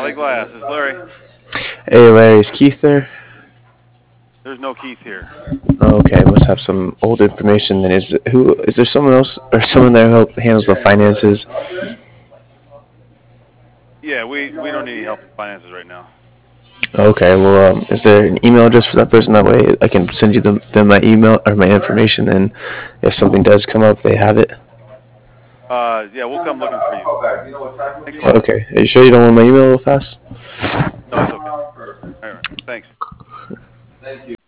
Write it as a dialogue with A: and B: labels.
A: Inside Glass. It's Larry.
B: Hey Larry, is Keith there?
A: There's no Keith here.
B: Oh, okay, must have some old information. Then is there someone else or someone there who handles the finances?
A: Yeah, we don't need any help with finances right now.
B: Okay, well, is there an email address for that person? That way I can send you them my email or my information, and if something does come up, they have it.
A: Yeah, we'll come looking for you. Thanks a lot.
B: Okay, are you sure you don't want my email real fast?
A: No, it's okay. All right. Thanks.